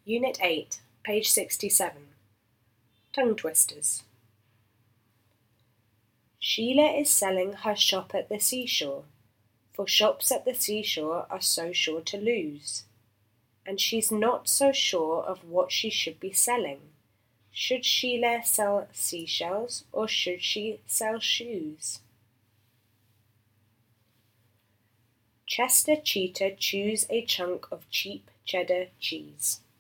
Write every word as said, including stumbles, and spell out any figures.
Unit eight, page sixty-seven. Tongue twisters. Sheila is selling her shop at the seashore, for shops at the seashore are so sure to lose. And she's not so sure of what she should be selling. Should Sheila sell seashells or should she sell shoes? Chester Cheetah chews a chunk of cheap cheddar cheese.